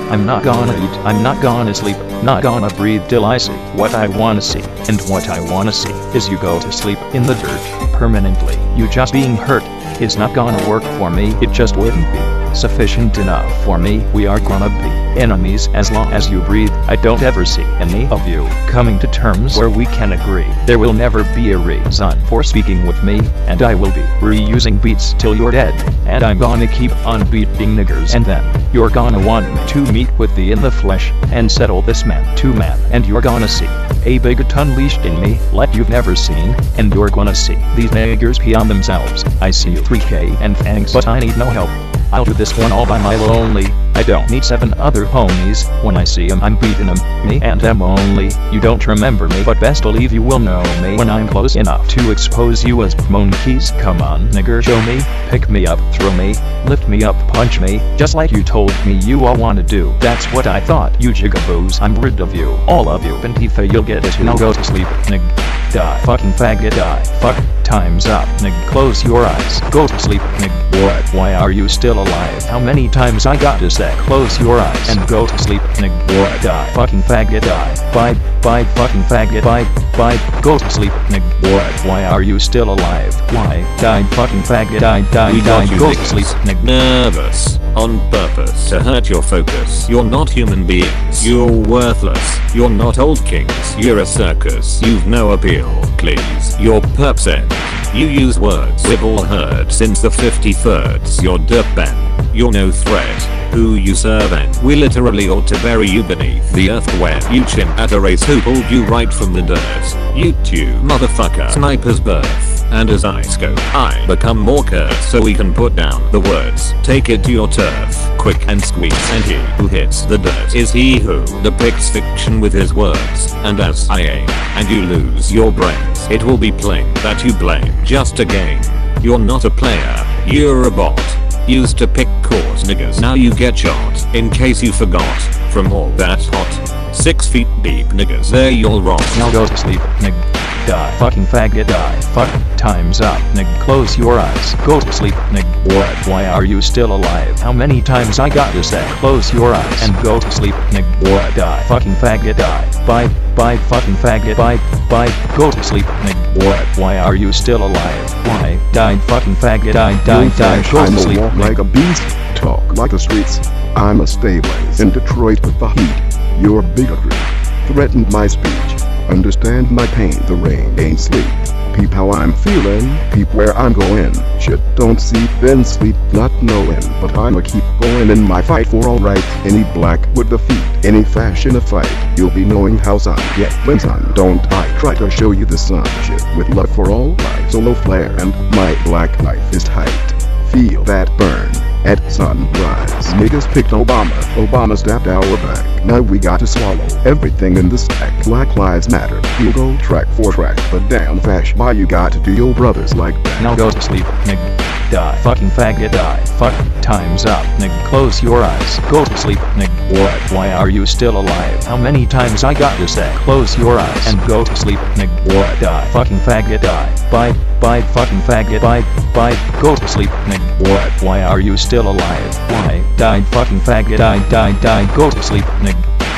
I'm not gonna eat, I'm not gonna sleep, not gonna breathe till I see what I wanna see. And what I wanna see is you go to sleep in the dirt permanently. You just being hurt is not gonna work for me. It just wouldn't be sufficient enough for me. We are gonna be enemies as long as you breathe. I don't ever see any of you coming to terms where we can agree. There will never be a reason for speaking with me, and I will be reusing beats till you're dead. And I'm gonna keep on beating niggers, and then you're gonna want me to meet with thee in the flesh and settle this man to man. And you're gonna see a bigot unleashed in me like you've never seen, and you're gonna see these niggers pee on themselves. I see you 3K and thanks, but I need no help. I'll do this one all by my lonely. I don't need 7 other homies. When I see 'em, I'm beating 'em. Me and them only. You don't remember me, but best believe you will know me when I'm close enough to expose you as monkeys. Come on, nigger, show me. Pick me up, throw me, lift me up, punch me, just like you told me you all wanna do. That's what I thought, you jigaboos. I'm rid of you, all of you. Antifa, you'll get it. Now go to sleep, nig. Die, fucking faggot, die. Fuck, time's up, nig. Close your eyes, go to sleep, nig. What? Why are you still alive? How many times I got to say, close your eyes and go to sleep, nig. What? Die, fucking faggot, die. Bye, fucking faggot, bye, go to sleep, nig. What? Why are you still alive? Why? Die, fucking faggot, die, go to sleep, nig. Nervous, on purpose to hurt your focus. You're not human beings. You're worthless. You're not old kings. You're a circus. You've no appeal. Please, you're perps end. You use words we've all heard since the 53rds. You're dirtbag. You're no threat. Who you serve, and we literally ought to bury you beneath the earth when you chimp at a race who pulled you right from the dirt. You two motherfucker sniper's birth. And as I scope, I become more cursed so we can put down the words. Take it to your turf, quick and squeeze, and he who hits the dirt is he who depicts fiction with his words. And as I aim, and you lose your brains, it will be plain that you blame just a game. You're not a player, you're a bot. Used to pick cause niggers, now you get shot. In case you forgot, from all that hot 6 feet deep niggers, there you're wrong. Now go to sleep, nig. Die, fucking faggot, die. Fuck, time's up, nig. Close your eyes, go to sleep, nig. What? Why are you still alive? How many times I got to say, close your eyes and go to sleep, nig. What? Die, fucking faggot, die. Bye, fucking faggot, bye, go to sleep, nig. What? Why are you still alive? Why? Die, fucking faggot, die, go to sleep, walk like a beast, talk like the streets. I'm a stay blaze in Detroit with the heat. Your bigotry threatened my speech. Understand my pain, the rain ain't sleep. Peep how I'm feeling, peep where I'm going. Shit don't seep in sleep, not knowing. But I'ma keep going in my fight for alright. Any black would defeat any fashion of fight. You'll be knowing how sun get when sun don't I try to show you the sun. Shit with love for all life, solo flare and my black knife is tight. Feel that burn at sunrise. Niggas picked Obama stabbed our back. Now we got to swallow everything in the stack. Black lives matter. We'll go track for track, but damn fash, why you got to do your brothers like that? Now go to sleep, nig. Die, fucking faggot, die. Fuck, time's up, nig. Close your eyes, go to sleep, nig. What? Why are you still alive? How many times I got to say, close your eyes and go to sleep, nig. What? Die, fucking faggot, die. Bye, fucking faggot, bye, go to sleep, nig. What? Why are you still alive? Why? Die, fucking faggot, die, go to sleep, nig.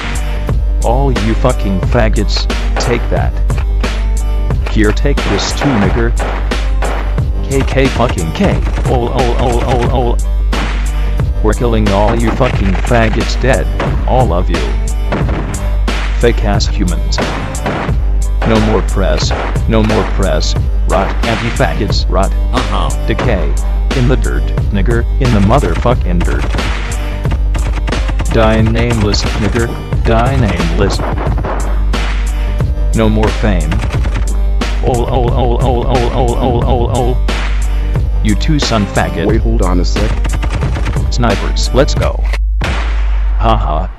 All you fucking faggots, take that. Here, take this too, nigger. KK fucking K. Ol. We're killing all you fucking faggots dead. All of you. Fake ass humans. No more press. Rot, anti-faggots, rot. Decay. In the dirt, nigger, in the motherfucking dirt. Die nameless, nigger, die nameless. No more fame. Ol. You two son faggot. Wait, hold on a sec. Snipers, let's go. Haha.